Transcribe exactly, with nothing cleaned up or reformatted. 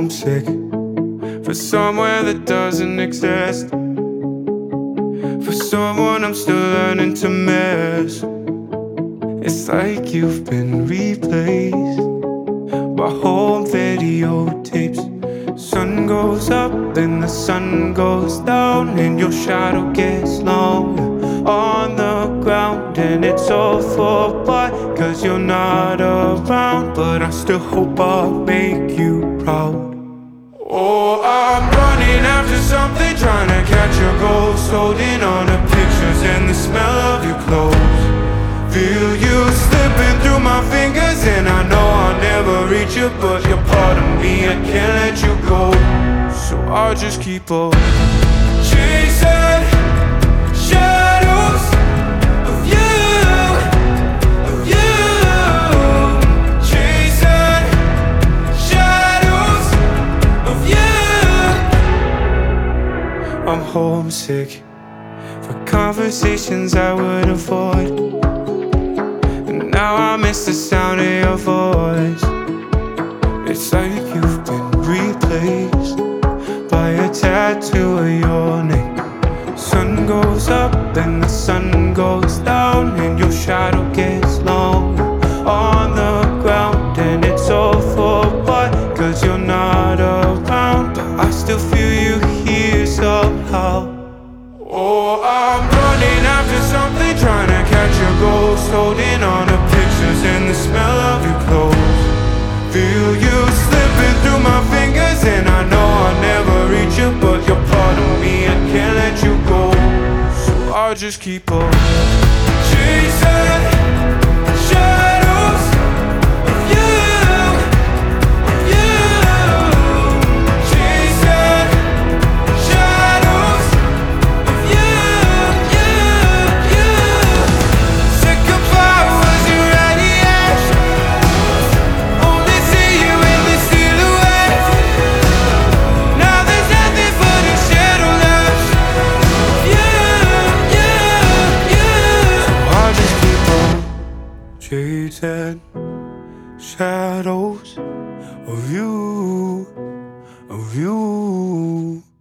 homesick for somewhere that doesn't exist, for someone I'm still learning to miss. It's like you've been replaced by home videotapes. Sun goes up and the sun goes down, and your shadow gets longer on the ground. And it's all for what? Cause you're not around, but I still hope I'll make you proud. Oh, I'm running after something, trying to catch your ghost, holding on to pictures and the smell of your clothes. Feel you slipping through my fingers, and I know I'll never reach you, but you're part of me, I can't let you go. So I'll just keep on chasing shadows of you, of you. Chasing shadows of you. I'm homesick for conversations I would avoid. Now I miss the sound of your voice. It's like you've been replaced by a tattoo of your name. Sun goes up and the sun goes down, and your shadow gets longer on the ground. And it's all for what? Cause you're not around, but I still feel you here somehow. Oh, I'm running after something, trying to catch your ghost, holding on to pictures and the smell of your clothes. Feel you slipping through my fingers, and I know I'll never reach you, but you're part of me, I can't let you go. So I'll just keep on chasing shadows of you, of you. Chasing shadows of you, you, you. Sick of flowers and radiation, only see you in the silhouette. Now there's nothing but a shadow left. You, you, you. So I'll just keep on chasing shadows of you, of you.